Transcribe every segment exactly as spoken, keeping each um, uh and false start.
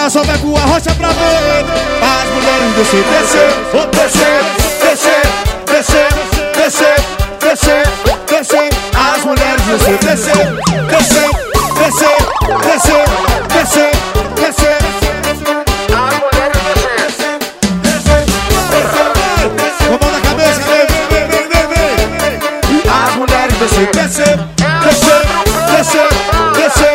só vai com a rocha pra ver. As mulheres descer, descer, vou descer, descer, descer, descer, descer, descer. As mulheres descer, descer, descer, descer, descer, descer, descer. As mulheres descer, descer, descer. Com a mão na cabeça, vem, vem, vem, vem, vem. As mulheres descer, descer, descer, descer, descer.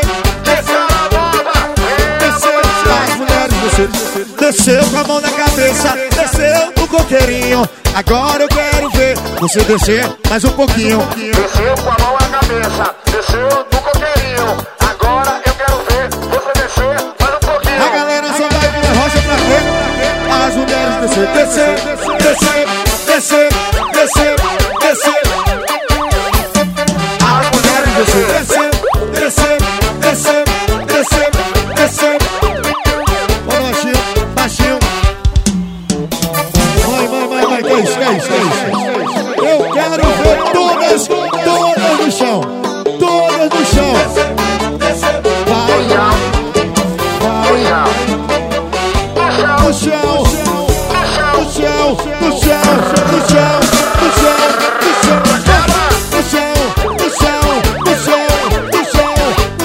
Desceu com a mão na cabeça, desceu no coqueirinho. Agora eu quero ver você descer mais um pouquinho. Desceu com a mão na cabeça, desceu no coqueirinho. Agora eu quero ver você descer mais um pouquinho. A galera só vai com a rocha pra ver. As mulheres descer, descer, descer, descer, descer, descer. As mulheres descer, descer, descer, descer, descer, descer. Baixinho. Mãe, mãe, mãe, mãe, que é isso, que é isso, que é isso? Eu quero ver todas, todas no chão. Todas no chão. Vai, vai. No chão, no chão, no chão, no chão, no chão, no chão, no chão, no chão, no chão, no chão, no chão.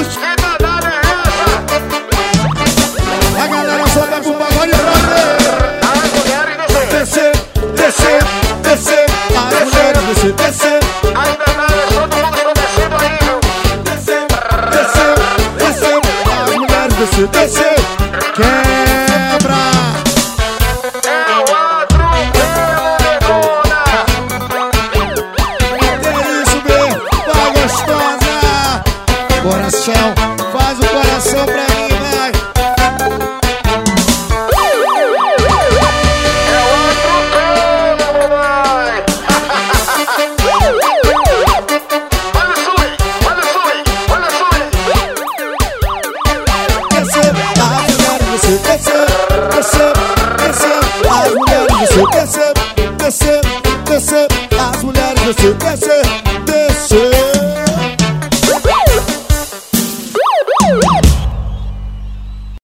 A galera só vai pro pagode pra ver. Descer, descer, descer. As mulheres descer, descer. Ainda nada, todo mundo está descendo aí, viu? Descer, descer, descer. As mulheres descer, descer. Quebra. É o atropelo, negona. É isso mesmo, vai gostosa. Coração, faz o coração pra mim, vai. É o atropelo, mamãe. Olha isso aí, olha isso aí, olha isso aí. Descer, as mulheres descer, descer, descer, descer. As mulheres descer, descer, descer, descer. As mulheres descer, descer, descer.